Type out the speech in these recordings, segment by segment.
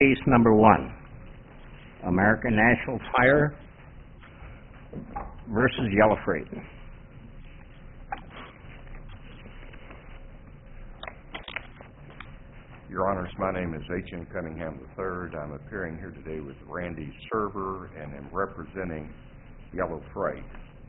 Case number 1, American National Tire versus Yellow Freight. Your Honors, my name is H.N. Cunningham III. I'm appearing here today with Randy Server and am representing Yellow Freight.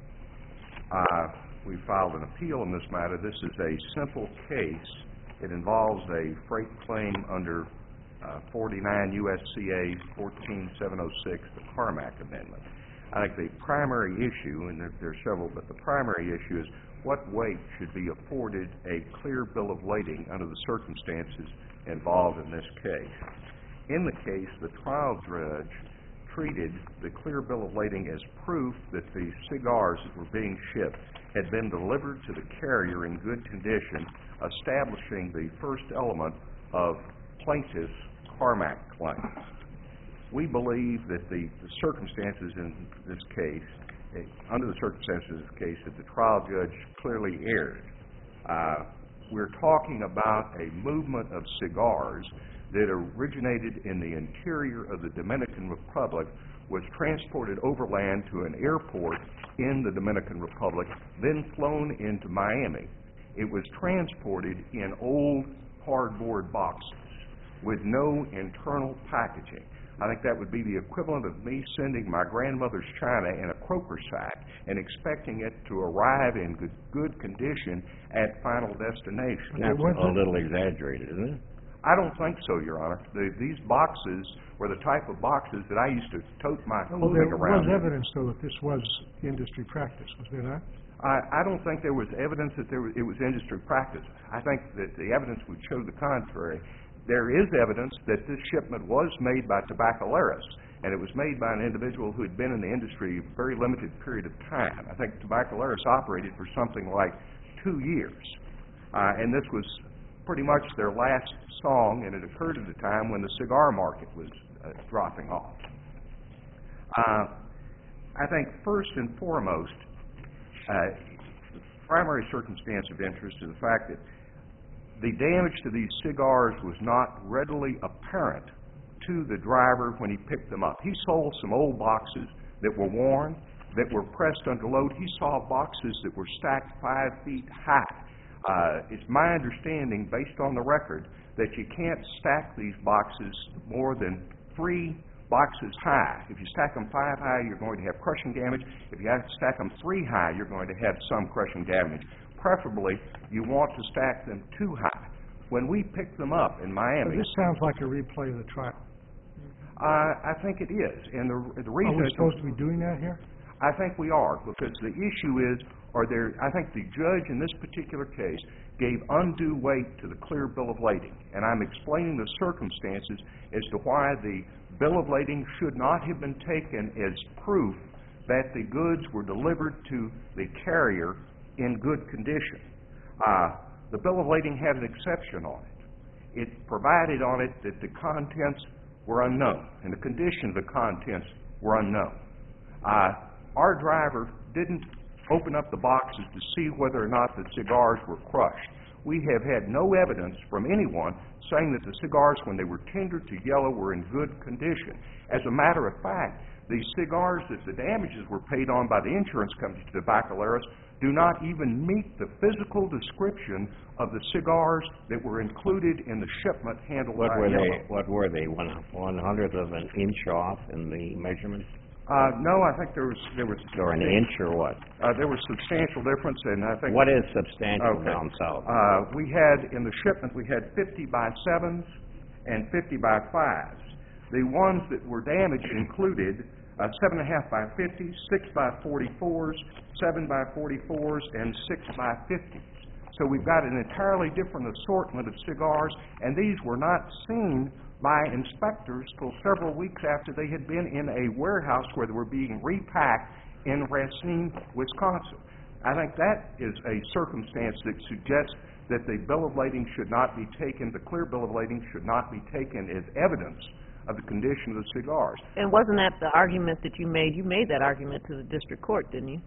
We filed an appeal in this matter. This is a simple case. It involves a freight claim under 49 U.S.C.A. 14706, the Carmack Amendment. I think the primary issue, and there are several, but the primary issue is what weight should be afforded a clear bill of lading under the circumstances involved in this case. In the case, the trial judge treated the clear bill of lading as proof that the cigars that were being shipped had been delivered to the carrier in good condition, establishing the first element of plaintiff's Carmack claim. We believe that the circumstances in this case, under the circumstances of this case, that the trial judge clearly erred. We're talking about a movement of cigars that originated in the interior of the Dominican Republic, was transported overland to an airport in the Dominican Republic, then flown into Miami. It was transported in old cardboard boxes with no internal packaging. I think that would be the equivalent of me sending my grandmother's china in a croaker sack and expecting it to arrive in good condition at final destination. That's a little exaggerated, isn't it? I don't think so, Your Honor. These boxes were the type of boxes that I used to tote my clothing around. There was evidence, though, that this was industry practice, was there not? I don't think there was evidence that it was industry practice. I think that the evidence would show the contrary. There is evidence that this shipment was made by Tabacaleras, and it was made by an individual who had been in the industry a very limited period of time. I think Tabacaleras operated for something like 2 years, and this was pretty much their last song, and it occurred at a time when the cigar market was dropping off. I think first and foremost, the primary circumstance of interest is the fact that the damage to these cigars was not readily apparent to the driver when he picked them up. He sold some old boxes that were worn, that were pressed under load. He saw boxes that were stacked 5 feet high. It's my understanding, based on the record, that you can't stack these boxes more than 3 boxes high. If you stack them 5 high, you're going to have crushing damage. If you have to stack them 3 high, you're going to have some crushing damage. Preferably, you want to stack them 2 high. When we picked them up in Miami... This sounds like a replay of the trial. I think it is. And the reason... Are we supposed to be doing that here? I think we are, because the issue is, I think the judge in this particular case gave undue weight to the clear bill of lading. And I'm explaining the circumstances as to why the bill of lading should not have been taken as proof that the goods were delivered to the carrier in good condition. The bill of lading had an exception on it. It provided on it that the contents were unknown, and the condition of the contents were unknown. Our driver didn't open up the boxes to see whether or not the cigars were crushed. We have had no evidence from anyone saying that the cigars, when they were tendered to Yellow, were in good condition. As a matter of fact, the cigars that the damages were paid on by the insurance company to Tabacaleras do not even meet the physical description of the cigars that were included in the shipment handled by Yellow. What were they? 1/100th of an inch off in the measurement? No, I think there was... Or an inch or what? There was substantial difference, and I think... What is substantial down south? We had, in the shipment, we had 50 by 7s and 50 by 5s. The ones that were damaged included 7.5 by 50s, 6 by 44s, 7 by 44s, and 6 by 50s. So we've got an entirely different assortment of cigars, and these were not seen by inspectors till several weeks after they had been in a warehouse where they were being repacked in Racine, Wisconsin. I think that is a circumstance that suggests that the bill of lading should not be taken, the clear bill of lading should not be taken as evidence of the condition of the cigars. And wasn't that the argument that you made? You made that argument to the district court, didn't you?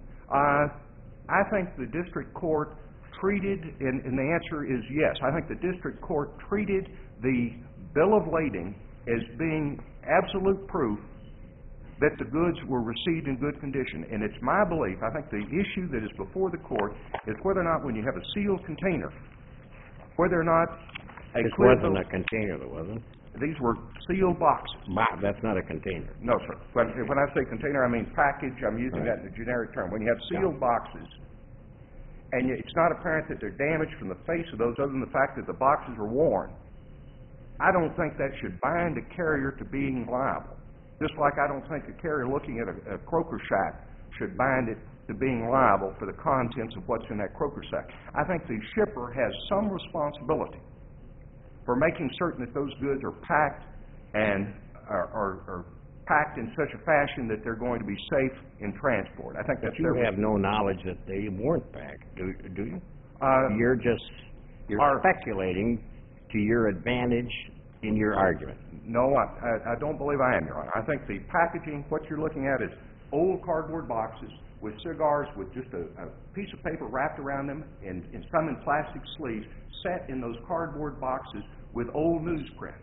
I think the district court treated, and the answer is yes, I think the district court treated the bill of lading as being absolute proof that the goods were received in good condition. And it's my belief, I think the issue that is before the court is whether or not when you have a sealed container, whether or not a This clear wasn't a container, though, was it? these were sealed boxes. That's not a container. No, sir. When I say container, I mean package. I'm using that in a generic term. When you have sealed boxes, and it's not apparent that they're damaged from the face of those other than the fact that the boxes are worn, I don't think that should bind a carrier to being liable. Just like I don't think a carrier looking at a croaker sack should bind it to being liable for the contents of what's in that croaker sack. I think the shipper has some responsibility for making certain that those goods are packed and are packed in such a fashion that they're going to be safe in transport. I think that's But you have no knowledge that they weren't packed, do you? You're speculating to your advantage in your argument. No, I don't believe I am, Your Honor. I think the packaging, what you're looking at is old cardboard boxes with cigars with just a piece of paper wrapped around them and some in plastic sleeves set in those cardboard boxes with old newsprint.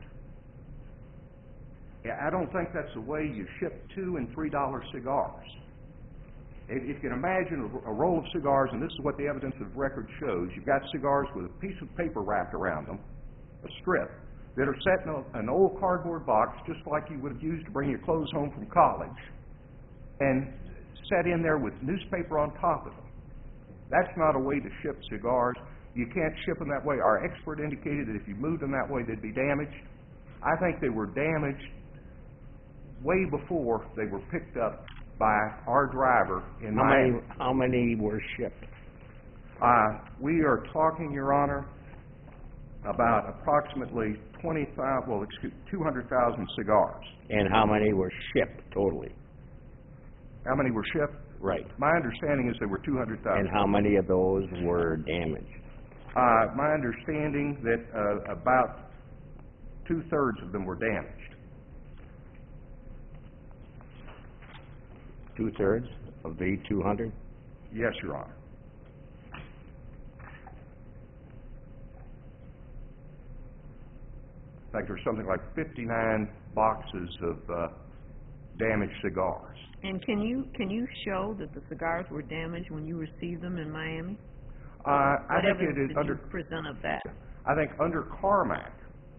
Yeah, I don't think that's the way you ship $2 and $3 cigars. If you can imagine a roll of cigars, and this is what the evidence of record shows, you've got cigars with a piece of paper wrapped around them, a strip, that are set in an old cardboard box, just like you would have used to bring your clothes home from college, and set in there with newspaper on top of them. That's not a way to ship cigars. You can't ship them that way. Our expert indicated that if you moved them that way, they'd be damaged. I think they were damaged way before they were picked up by our driver in Miami. How many were shipped? We are talking, Your Honor, about approximately 200,000 cigars. And how many were shipped totally? How many were shipped? Right. My understanding is there were 200,000. And how many of those were damaged? My understanding that about 2/3 of them were damaged. 2/3 of the 200? Yes, Your Honor. I think there's something like 59 boxes of damaged cigars. And can you show that the cigars were damaged when you received them in Miami? I think it is under present of that. I think under Carmack,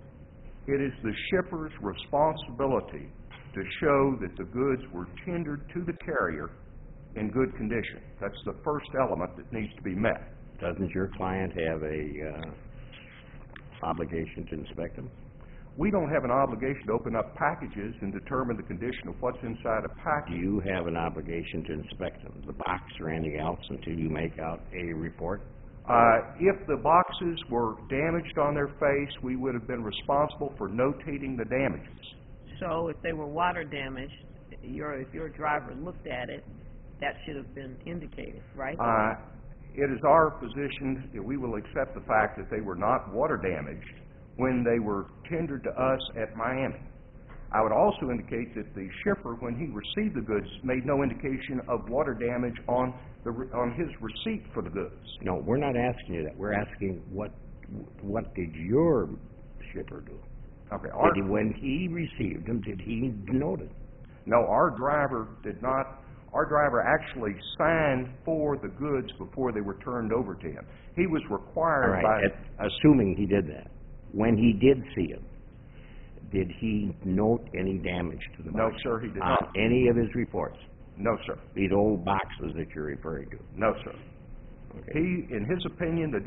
it is the shipper's responsibility to show that the goods were tendered to the carrier in good condition. That's the first element that needs to be met. Doesn't your client have a obligation to inspect them? We don't have an obligation to open up packages and determine the condition of what's inside a package. Do you have an obligation to inspect them, the box or anything else, until you make out a report? If the boxes were damaged on their face, we would have been responsible for notating the damages. So if they were water damaged, if your driver looked at it, that should have been indicated, right? It is our position that we will accept the fact that they were not water damaged when they were tendered to us at Miami. I would also indicate that the shipper, when he received the goods, made no indication of water damage on his receipt for the goods. No, we're not asking you that. We're asking what did your shipper do? Okay. When he received them, did he note it? No, our driver did not. Our driver actually signed for the goods before they were turned over to him. He was required assuming he did that. When he did see them, did he note any damage to the box? No, sir, he did not. Any of his reports? No, sir. These old boxes that you're referring to? No, sir. Okay. He, in his opinion, the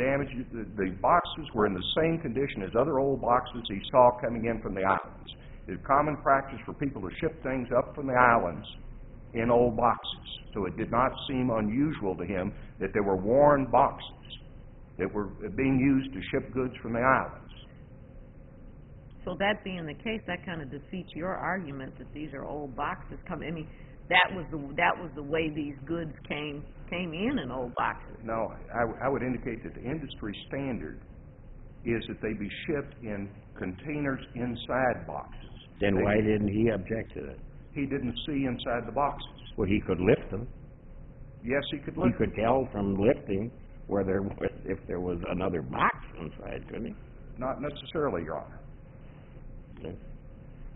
boxes were in the same condition as other old boxes he saw coming in from the islands. It's common practice for people to ship things up from the islands in old boxes. So it did not seem unusual to him that there were worn boxes that were being used to ship goods from the islands. So that being the case, that kind of defeats your argument that these are old boxes. That was the way these goods came in old boxes. No, I would indicate that the industry standard is that they be shipped in containers inside boxes. Then why didn't he object to that? He didn't see inside the boxes. Well, he could lift them. Yes, he could lift them. He could tell from lifting if there was another box inside, couldn't he? Not necessarily, Your Honor. Okay.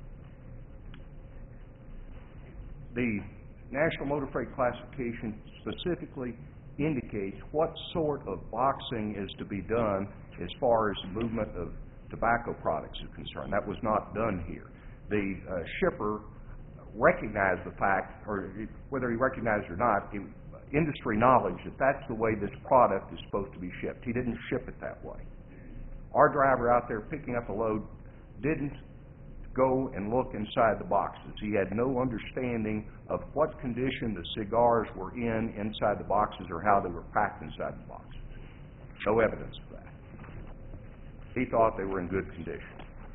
The National Motor Freight Classification specifically indicates what sort of boxing is to be done as far as the movement of tobacco products is concerned. That was not done here. The shipper recognized the fact, or whether he recognized it or not, industry knowledge that that's the way this product is supposed to be shipped. He didn't ship it that way. Our driver out there picking up a load didn't go and look inside the boxes. He had no understanding of what condition the cigars were in inside the boxes or how they were packed inside the boxes. No evidence of that. He thought they were in good condition.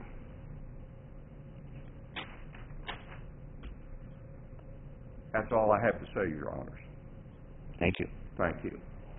That's all I have to say, Your Honors. Thank you. Thank you.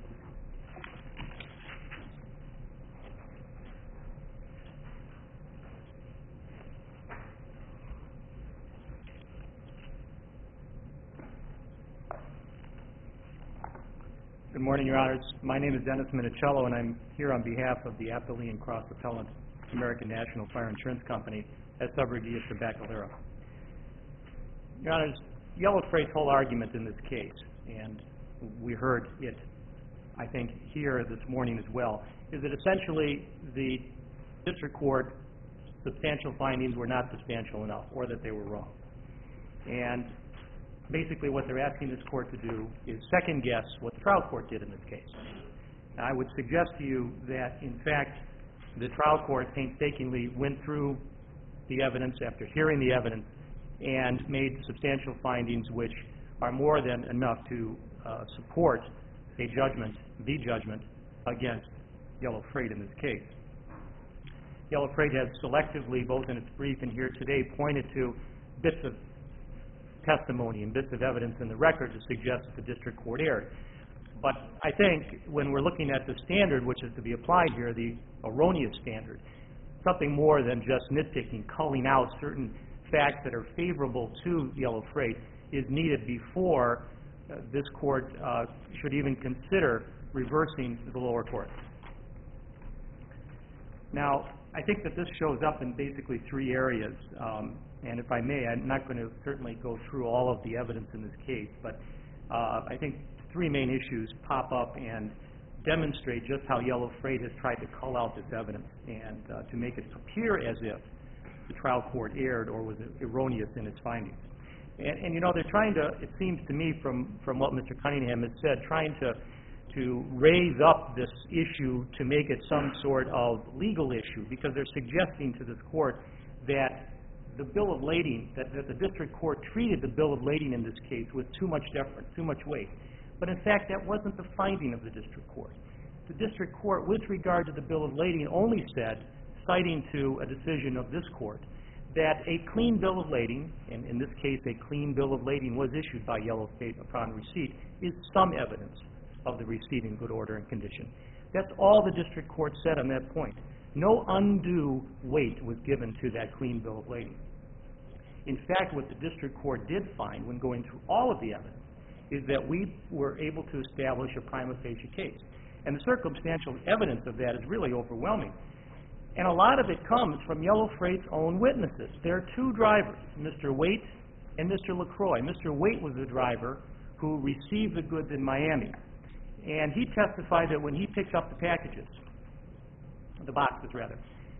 Good morning, Your Honors. My name is Dennis Minicello, and I'm here on behalf of the Appellee and Cross Appellant American National Fire Insurance Company as subrogate to Bacalera. Your Honors, Yellow Freight's whole argument in this case, and we heard it, I think, here this morning as well, is that essentially the district court substantial findings were not substantial enough, or that they were wrong. And basically what they're asking this court to do is second-guess what the trial court did in this case. Now, I would suggest to you that, in fact, the trial court painstakingly went through the evidence after hearing the evidence and made substantial findings which are more than enough to support a judgment, the judgment, against Yellow Freight in this case. Yellow Freight has selectively, both in its brief and here today, pointed to bits of testimony and bits of evidence in the record to suggest that the district court erred. But I think when we're looking at the standard which is to be applied here, the erroneous standard, something more than just nitpicking, culling out certain facts that are favorable to Yellow Freight is needed before this court should even consider reversing the lower court. Now, I think that this shows up in basically three areas, and if I may, I'm not going to certainly go through all of the evidence in this case, but I think three main issues pop up and demonstrate just how Yellow Freight has tried to cull out this evidence and to make it appear as if the trial court erred or was erroneous in its findings. And you know, they're trying to, it seems to me from what Mr. Cunningham has said, trying to raise up this issue to make it some sort of legal issue, because they're suggesting to this court that the bill of lading, that the district court treated the bill of lading in this case with too much deference, too much weight. But in fact, that wasn't the finding of the district court. The district court, with regard to the bill of lading, only said, citing to a decision of this court, that a clean bill of lading, and in this case a clean bill of lading was issued by Yellow Freight upon receipt, is some evidence of the receipt in good order and condition. That's all the district court said on that point. No undue weight was given to that clean bill of lading. In fact, what the district court did find when going through all of the evidence is that we were able to establish a prima facie case. And the circumstantial evidence of that is really overwhelming. And a lot of it comes from Yellow Freight's own witnesses. There are two drivers, Mr. Waite and Mr. LaCroix. Mr. Waite was the driver who received the goods in Miami. And he testified that when he picked up the packages, the boxes rather,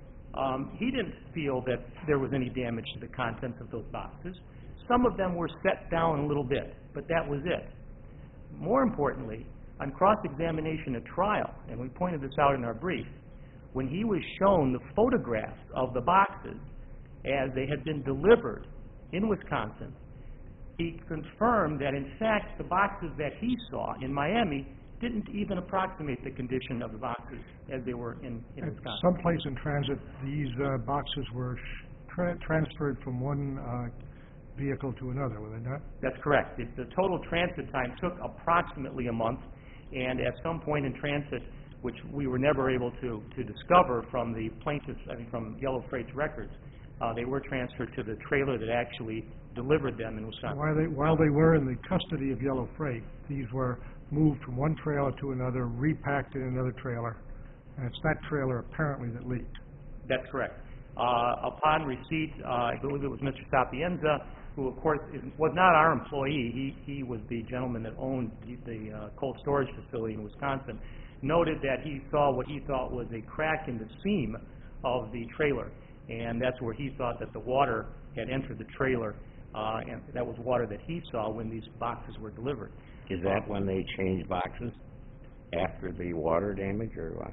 he didn't feel that there was any damage to the contents of those boxes. Some of them were set down a little bit, but that was it. More importantly, on cross-examination at trial, and we pointed this out in our brief, when he was shown the photographs of the boxes as they had been delivered in Wisconsin, he confirmed that in fact the boxes that he saw in Miami didn't even approximate the condition of the boxes as they were in Wisconsin. Someplace in transit, these boxes were transferred from one vehicle to another, were they not? That's correct. The total transit time took approximately a month, and at some point in transit, which we were never able to discover from the plaintiffs, from Yellow Freight's records, they were transferred to the trailer that actually delivered them in Wisconsin. While they were in the custody of Yellow Freight, these were moved from one trailer to another, repacked in another trailer, and it's that trailer apparently that leaked. That's correct. Upon receipt, I believe it was Mr. Sapienza, who of course was not our employee, he was the gentleman that owned the cold storage facility in Wisconsin, noted that he saw what he thought was a crack in the seam of the trailer, and that's where he thought that the water had entered the trailer, and that was water that he saw when these boxes were delivered. Is that when they changed boxes? After the water damage, or what?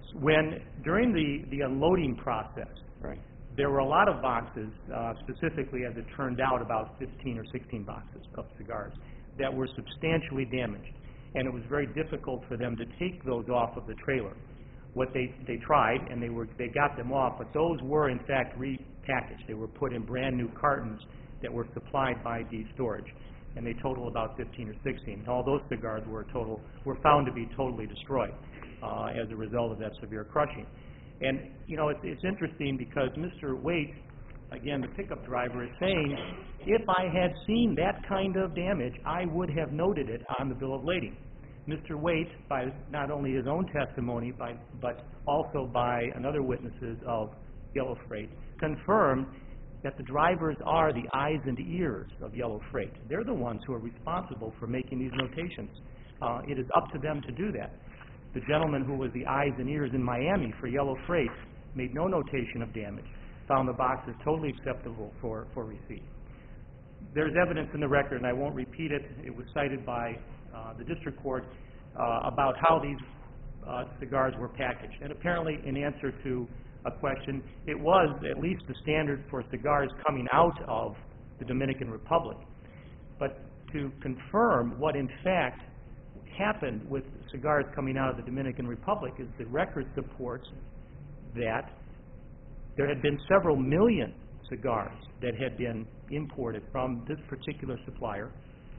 During the unloading process, Right. there were a lot of boxes, specifically as it turned out about 15 or 16 boxes of cigars, that were substantially damaged. And it was very difficult for them to take those off of the trailer. What they tried, and they got them off, but those were in fact repackaged. They were put in brand new cartons that were supplied by D Storage, and they total about 15 or 16. And all those cigars were found to be totally destroyed as a result of that severe crushing. And it's interesting because Mr. Waite, again the pickup driver, is saying, if I had seen that kind of damage, I would have noted it on the bill of lading. Mr. Waite, by not only his own testimony, but also by another witnesses of Yellow Freight, confirmed that the drivers are the eyes and ears of Yellow Freight. They're the ones who are responsible for making these notations. It is up to them to do that. The gentleman who was the eyes and ears in Miami for Yellow Freight made no notation of damage, found the boxes totally acceptable for receipt. There's evidence in the record, and I won't repeat it. It was cited by the district court about how these cigars were packaged. And apparently, in answer to a question, it was at least the standard for cigars coming out of the Dominican Republic. But to confirm what in fact happened with cigars coming out of the Dominican Republic is the record supports that there had been several million cigars that had been imported from this particular supplier,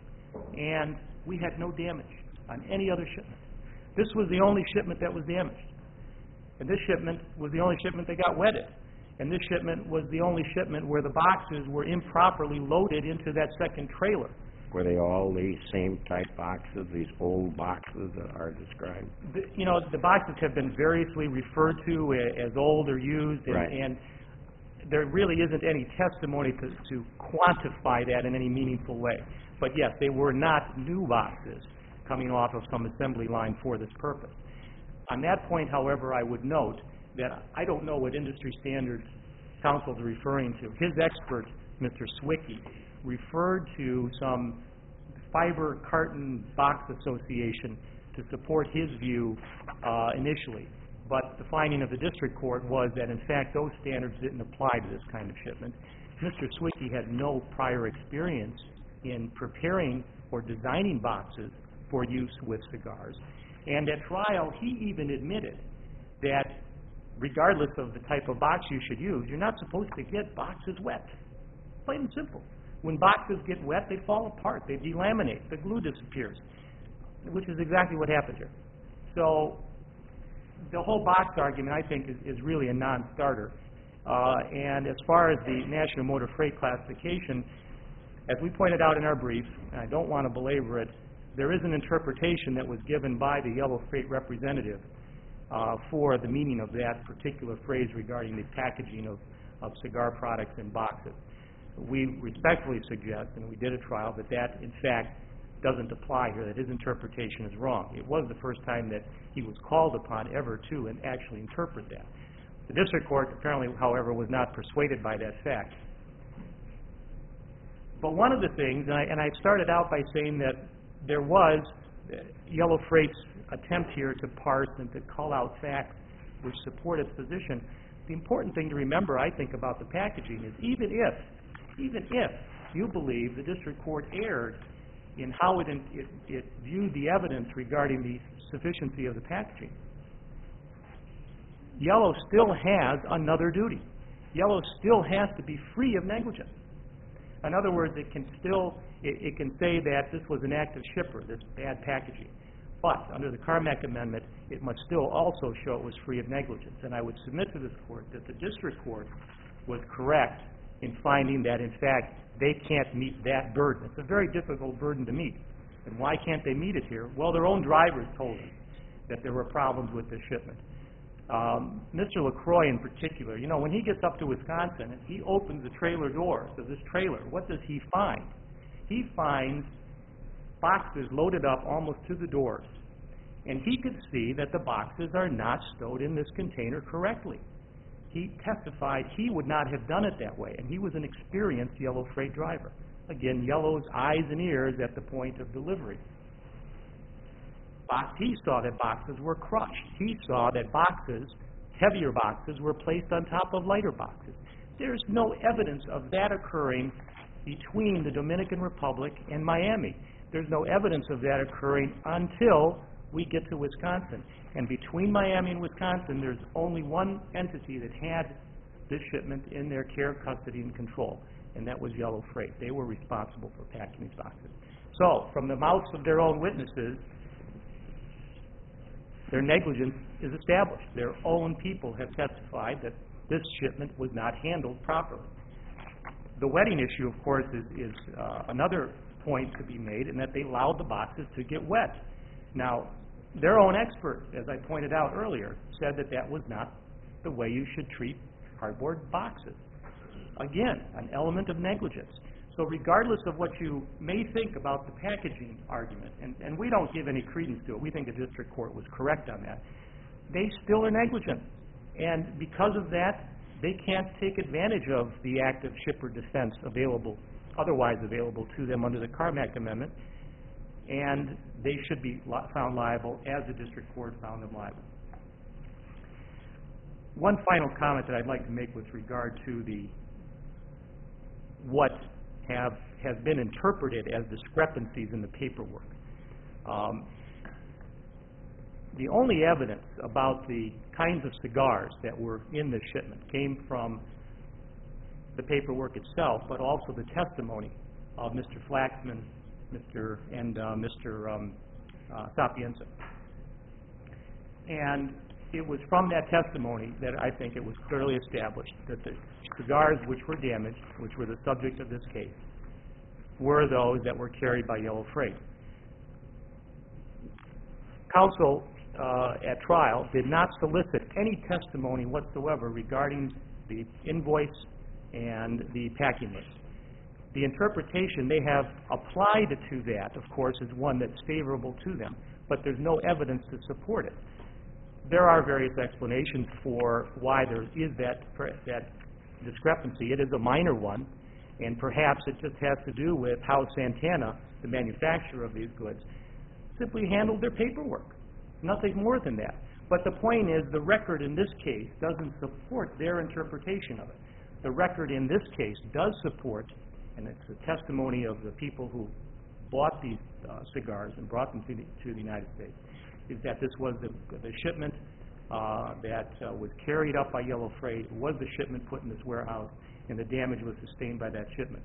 and we had no damage on any other shipment. This was the only shipment that was damaged. And this shipment was the only shipment that got wetted. And this shipment was the only shipment where the boxes were improperly loaded into that second trailer. Were they all the same type boxes, these old boxes that are described? The boxes have been variously referred to as old or used, and there really isn't any testimony to quantify that in any meaningful way. But yes, they were not new boxes coming off of some assembly line for this purpose. On that point, however, I would note that I don't know what industry standards counsel is referring to. His expert, Mr. Swicky, referred to some fiber carton box association to support his view initially. But the finding of the district court was that, in fact, those standards didn't apply to this kind of shipment. Mr. Swicky had no prior experience in preparing or designing boxes for use with cigars. And at trial, he even admitted that regardless of the type of box you should use, you're not supposed to get boxes wet. Plain and simple. When boxes get wet, they fall apart. They delaminate. The glue disappears, which is exactly what happened here. So the whole box argument, I think, is really a non-starter. And as far as the National Motor Freight Classification, as we pointed out in our brief, and I don't want to belabor it, there is an interpretation that was given by the Yellow Freight representative for the meaning of that particular phrase regarding the packaging of cigar products in boxes. We respectfully suggest, and we did a trial, that in fact doesn't apply here, that his interpretation is wrong. It was the first time that he was called upon ever to and actually interpret that. The district court apparently, however, was not persuaded by that fact. But one of the things, and I started out by saying that there was Yellow Freight's attempt here to parse and to call out facts which support its position. The important thing to remember, I think, about the packaging is even if you believe the district court erred in how it viewed the evidence regarding the sufficiency of the packaging, Yellow still has another duty. Yellow still has to be free of negligence. In other words, it can say that this was an act of shipper, this bad packaging. But under the Carmack Amendment, it must still also show it was free of negligence. And I would submit to this court that the district court was correct in finding that, in fact, they can't meet that burden. It's a very difficult burden to meet. And why can't they meet it here? Well, their own drivers told them that there were problems with this shipment. Mr. LaCroix in particular, you know, when he gets up to Wisconsin and he opens the trailer doors of this trailer, what does he find? He finds boxes loaded up almost to the doors. And he could see that the boxes are not stowed in this container correctly. He testified he would not have done it that way, and he was an experienced Yellow freight driver. Again, Yellow's eyes and ears at the point of delivery. He saw that boxes were crushed. He saw that boxes, heavier boxes, were placed on top of lighter boxes. There's no evidence of that occurring between the Dominican Republic and Miami. There's no evidence of that occurring until we get to Wisconsin. And between Miami and Wisconsin, there's only one entity that had this shipment in their care, custody, and control, and that was Yellow Freight. They were responsible for packing these boxes. So, from the mouths of their own witnesses, their negligence is established. Their own people have testified that this shipment was not handled properly. The wetting issue, of course, is another point to be made, in that they allowed the boxes to get wet. Now, their own expert, as I pointed out earlier, said that that was not the way you should treat cardboard boxes. Again, an element of negligence. So regardless of what you may think about the packaging argument, and we don't give any credence to it, we think the district court was correct on that, they still are negligent. And because of that, they can't take advantage of the active shipper defense otherwise available to them under the Carmack Amendment, and they should be found liable as the district court found them liable. One final comment that I'd like to make with regard to what has been interpreted as discrepancies in the paperwork. The only evidence about the kinds of cigars that were in the shipment came from the paperwork itself, but also the testimony of Mr. Flaxman, Mr. Sapienza. And it was from that testimony that I think it was clearly established that the cigars which were damaged, which were the subject of this case, were those that were carried by Yellow Freight. Counsel at trial did not solicit any testimony whatsoever regarding the invoice and the packing list. The interpretation they have applied to that, of course, is one that's favorable to them, but there's no evidence to support it. There are various explanations for why there is that discrepancy. It is a minor one, and perhaps it just has to do with how Santana, the manufacturer of these goods, simply handled their paperwork. Nothing more than that. But the point is, the record in this case doesn't support their interpretation of it. The record in this case does support, and it's a testimony of the people who bought these cigars and brought them to the United States, is that this was the shipment that was carried up by Yellow Freight, was the shipment put in this warehouse, and the damage was sustained by that shipment.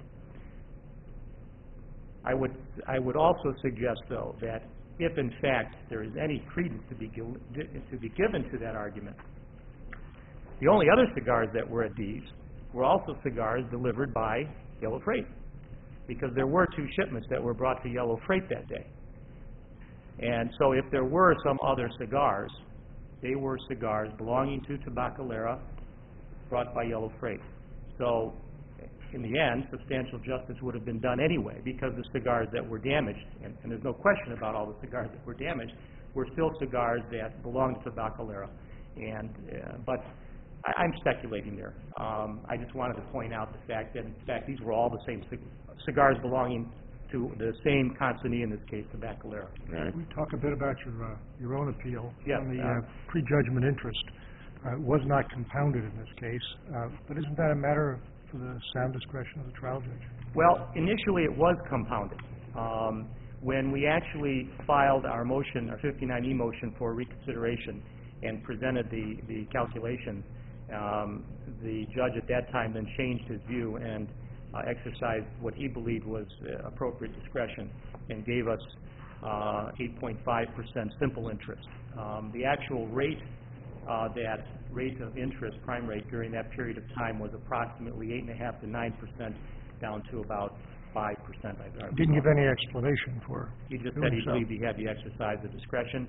I would also suggest, though, that if in fact there is any credence to be given to that argument, the only other cigars that were at these were also cigars delivered by Yellow Freight, because there were two shipments that were brought to Yellow Freight that day. And so if there were some other cigars, they were cigars belonging to Tabacalera brought by Yellow Freight. So in the end, substantial justice would have been done anyway, because the cigars that were damaged, and there's no question about all the cigars that were damaged, were still cigars that belonged to Tabacalera. But I'm speculating there. I just wanted to point out the fact that, in fact, these were all the same cigars belonging to the same consignee, in this case, Tabacalera. Right. We talk a bit about your own appeal on the prejudgment interest. It was not compounded in this case, but isn't that a matter for the sound discretion of the trial judge? Well, initially it was compounded. When we actually filed our motion, our 59E motion for reconsideration, and presented the calculations, the judge at that time then changed his view and exercised what he believed was appropriate discretion and gave us 8.5% simple interest. The actual rate, that rate of interest, prime rate, during that period of time was approximately 8.5% to 9%, down to about 5%. Didn't give any explanation for He just said he believed he had the exercise of discretion.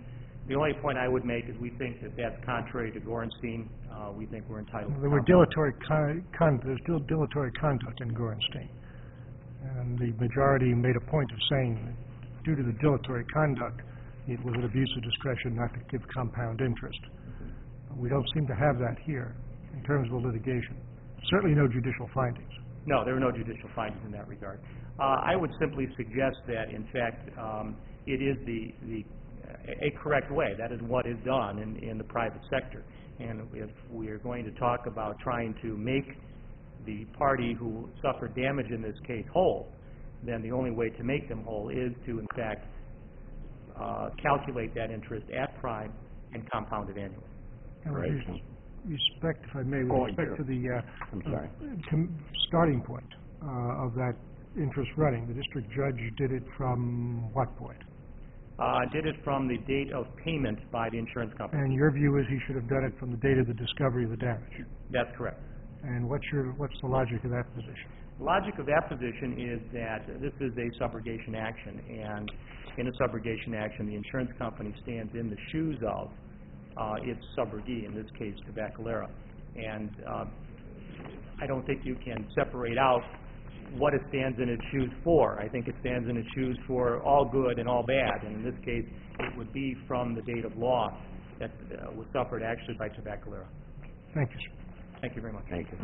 The only point I would make is we think that that's contrary to Gorenstein. We think we're entitled to There were there's still dilatory conduct in Gorenstein. And the majority made a point of saying that due to the dilatory conduct, it was an abuse of discretion not to give compound interest. We don't seem to have that here in terms of the litigation. Certainly no judicial findings. No, there are no judicial findings in that regard. I would simply suggest that, in fact, it is a correct way. That is what is done in the private sector. And if we are going to talk about trying to make the party who suffered damage in this case whole, then the only way to make them whole is to, in fact, calculate that interest at prime and compound it annually. Right. Respect, if I may, with respect to the starting point of that interest running, the district judge did it from what point? Did it from the date of payment by the insurance company. And your view is he should have done it from the date of the discovery of the damage? That's correct. And what's the logic of that position? The logic of that position is that this is a subrogation action, and in a subrogation action, the insurance company stands in the shoes of its subrogee, in this case, Tabacalera. And I don't think you can separate out what it stands in its shoes for. I think it stands in its shoes for all good and all bad, and in this case, it would be from the date of loss that was suffered actually by Tabacalera. Thank you, sir. Thank you very much. Thank you.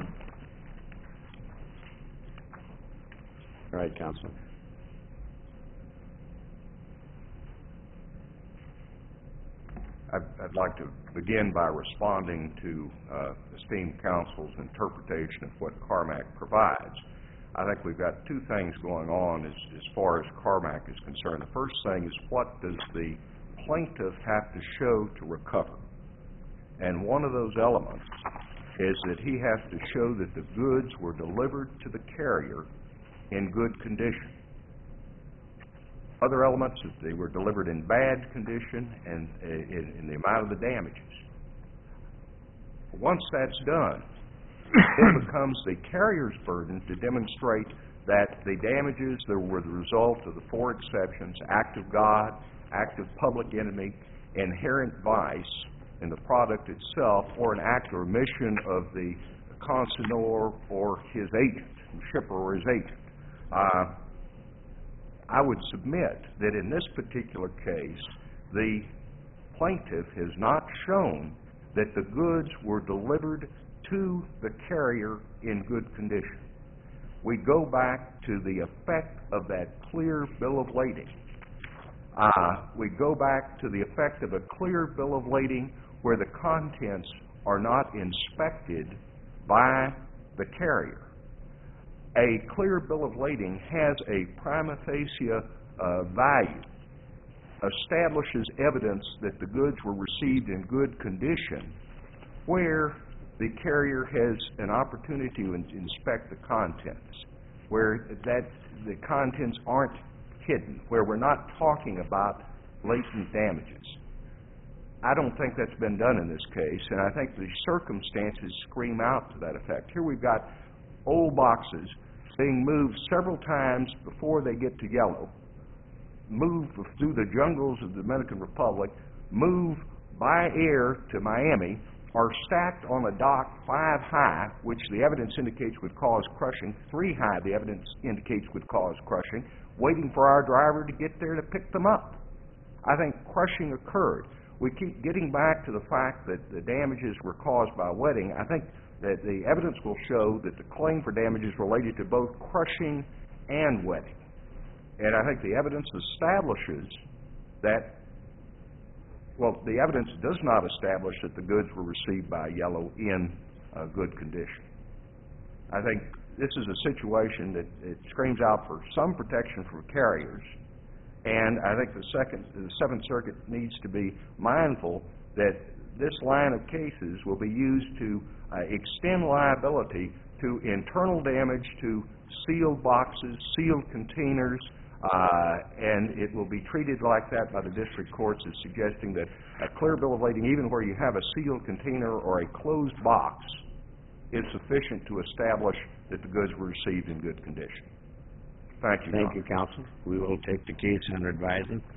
All right, Counsel. I'd like to begin by responding to esteemed counsel's interpretation of what Carmack provides. I think we've got two things going on as far as Carmack is concerned. The first thing is, what does the plaintiff have to show to recover? And one of those elements is that he has to show that the goods were delivered to the carrier in good condition. Other elements is they were delivered in bad condition and in the amount of the damages. Once that's done, it becomes the carrier's burden to demonstrate that the damages that were the result of the four exceptions: act of God, act of public enemy, inherent vice in the product itself, or an act or omission of the consignor or his agent, the shipper or his agent. I would submit that in this particular case, the plaintiff has not shown that the goods were delivered to the carrier in good condition. We go back to the effect of that clear bill of lading. We go back to the effect of a clear bill of lading where the contents are not inspected by the carrier. A clear bill of lading has a prima facie value, establishes evidence that the goods were received in good condition, where the carrier has an opportunity to inspect the contents, where the contents aren't hidden, where we're not talking about latent damages. I don't think that's been done in this case, and I think the circumstances scream out to that effect. Here we've got old boxes being moved several times before they get to yellow, moved through the jungles of the Dominican Republic, moved by air to Miami, are stacked on a dock 5 high, which the evidence indicates would cause crushing, 3 high the evidence indicates would cause crushing, waiting for our driver to get there to pick them up. I think crushing occurred. We keep getting back to the fact that the damages were caused by wetting. I think that the evidence will show that the claim for damages related to both crushing and wetting. And I think the evidence establishes that, well, the evidence does not establish that the goods were received by yellow in good condition. I think this is a situation that it screams out for some protection for carriers, and I think the Seventh Circuit needs to be mindful that this line of cases will be used to extend liability to internal damage to sealed boxes, sealed containers, and it will be treated like that by the district courts as suggesting that a clear bill of lading, even where you have a sealed container or a closed box, is sufficient to establish that the goods were received in good condition. Thank you, Thank you, Counsel. We will take the case under advisement.